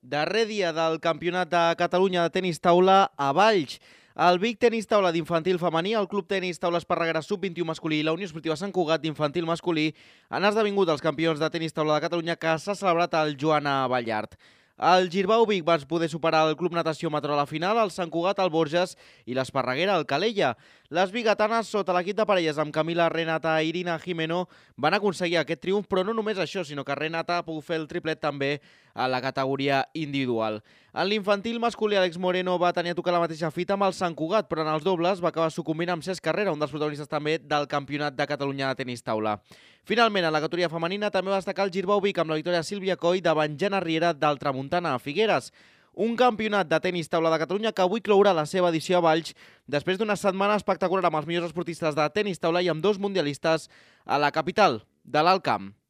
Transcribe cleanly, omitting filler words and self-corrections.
Darrer dia del Campionat de Catalunya de tenis taula a Valls. El Vic Tenis Taula d'infantil femení, el Club Tenis Taula Esparreguera Sub-21 masculí i la Unió Esportiva Sant Cugat d'infantil masculí han esdevingut els campions de tenis taula de Catalunya que s'ha celebrat al Joana Ballart. El Girbau Vic va poder superar el Club Natació Mataró a la final, el Sant Cugat, el Borges i l'Esparreguera, el Calella. Les biguetanes, sota l'equip de parelles amb Camila Renata i Irina Jimeno, van aconseguir aquest triomf, però no només això, sinó que Renata ha pogut fer el triplet també a la categoria individual. En l'infantil masculí, Àlex Moreno va tenir a tocar la mateixa fita amb el Sant Cugat, però en els dobles va acabar sucumbint amb Cesc Carrera, un dels protagonistes també del Campionat de Catalunya de tenis taula. Finalment, en la categoria femenina també va destacar el Girbau Vic amb la victòria de Sílvia Coll davant Jana Riera del Tramuntana a Figueres. Un campionat de tenis taula de Catalunya que avui clourà la seva edició a Valls després d'una setmana espectacular amb els millors esportistes de tenis taula i amb dos mundialistes a la capital de l'Alt Camp.